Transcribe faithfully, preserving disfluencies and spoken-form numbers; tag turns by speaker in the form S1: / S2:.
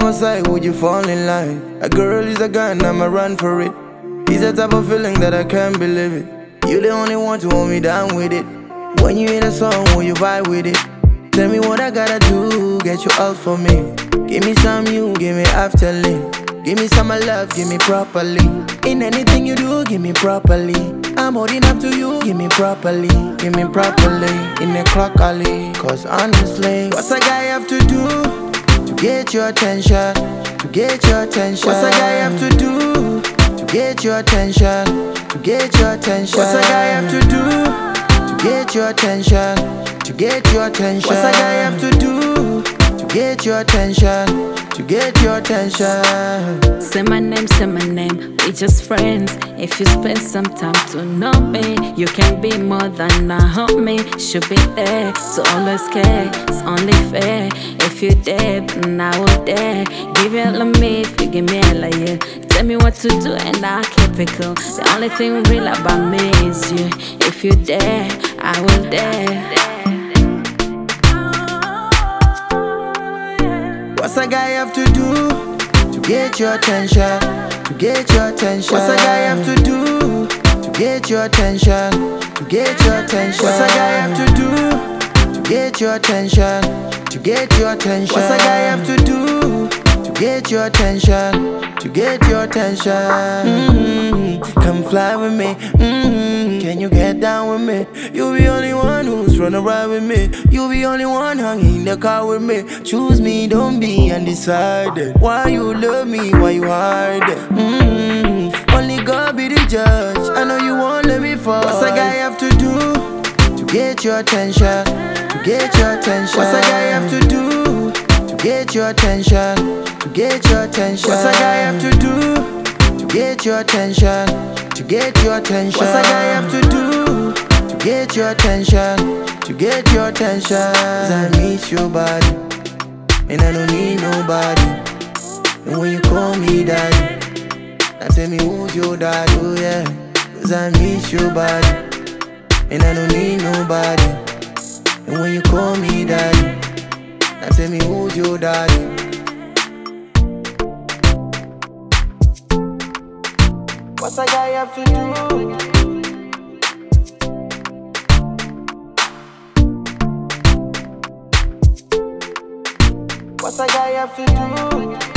S1: my side, would you fall in line? A girl is a gun, I'ma run for it. It's a type of feeling that I can't believe it. You the only one to hold me down with it. When you hear the song, will you vibe with it? Tell me what I gotta do, get you out for me. Give me some you, give me afterly. Give me some of love, give me properly. In anything you do, give me properly. I'm holding up to you, give me properly. Give me properly, in the clock alley. Cause honestly, what's a guy have to do to get your attention? To get your attention. What's a guy have to do to get your attention? To get your attention. What's a guy have to do to get your attention? To get your attention. What's a guy have to do to get your attention? To get your attention.
S2: Say my name, say my name, we just friends. If you spend some time to know me, you can be more than a homie. Should be there to always care, it's only fair. If you dare, then I will dare. Give it all of me if you give me all of you. Tell me what to do and I'll keep it cool. The only thing real about me is you. If you dare, I will dare.
S1: What's a guy have to do to get your attention? To get your attention. What's a guy have to do to get your attention? To get your attention. What's a guy have to do to get your attention? To get your attention. What's a guy have to do to get your attention? To get your attention. Mm-hmm. Come fly with me. Mm-hmm. Can you get down with me? You be only one who's running around with me. You be only one hanging in the car with me. Choose me, don't be undecided. Why you love me? Why you hide it? Mm-hmm. Only God be the judge. I know you won't let me fall. What's a guy have to do to get your attention? To get your attention. What's a guy have to do to get your attention? To get your attention. What's a guy have to do to get your attention? To get your attention. What's a guy have to do to get your attention? To get your attention. 'Cause I miss your body and I don't need nobody. And when you call me daddy, now tell me who's your daddy, oh yeah. 'Cause I miss your body and I don't need nobody. And when you call me daddy, now tell me who's your daddy. What's a guy have to do? What's a guy have to do?